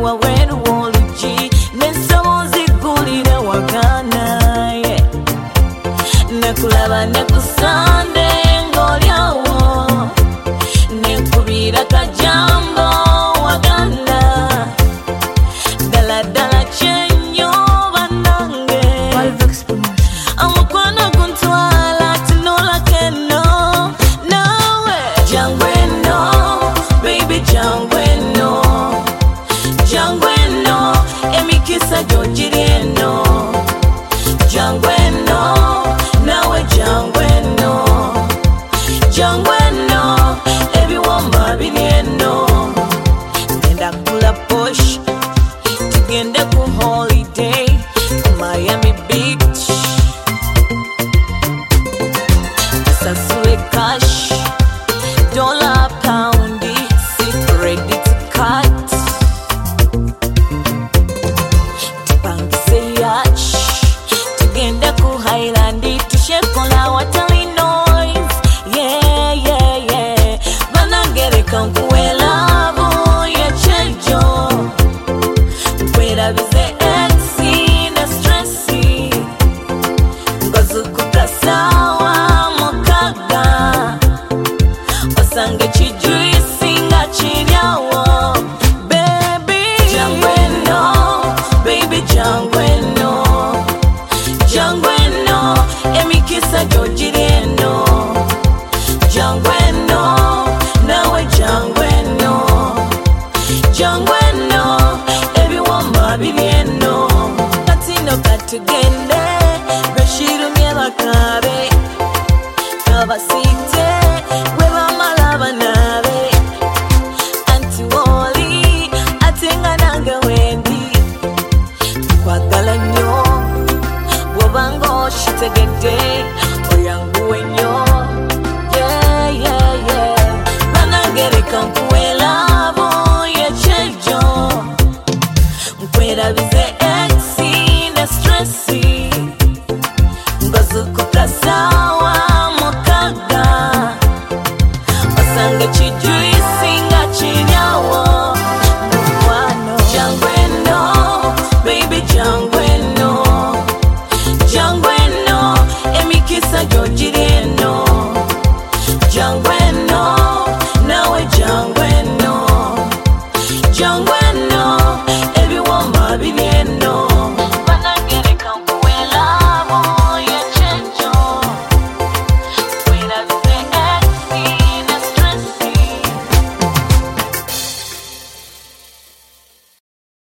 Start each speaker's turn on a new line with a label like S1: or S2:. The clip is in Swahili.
S1: wawenu woluji nesomozi gulire wakana nekulaba nekusande ngolyawo nekubira kajambo wagana dala dala chenyo banange amukwana kuntwala tinola keno nawe jangweno baby jangweno jangweno emikisa jojirieno jangweno nawe jangweno jangweno ebiwomba birieno ngenda kula push tugende ku holiday Miami Beach sasue cash dollar poundi sit ready to cut tupangise yash tugende ku Highland tushekola watali noise yeah yeah yeah banangere kankuela bo ya chejo kwera bize exi na stressi ngozukuka sawa mukaga osange chijuisi nga chiryawo baby jangweno baby jangweno jangweno emikisa jojirieno jangweno nawe jangweno jangweno ebiwomba birieno katino katugende bashirumye bakabe kabasite webamala banabe anti woli atenga nange wendi kwagala nnyo bwobango shitegedde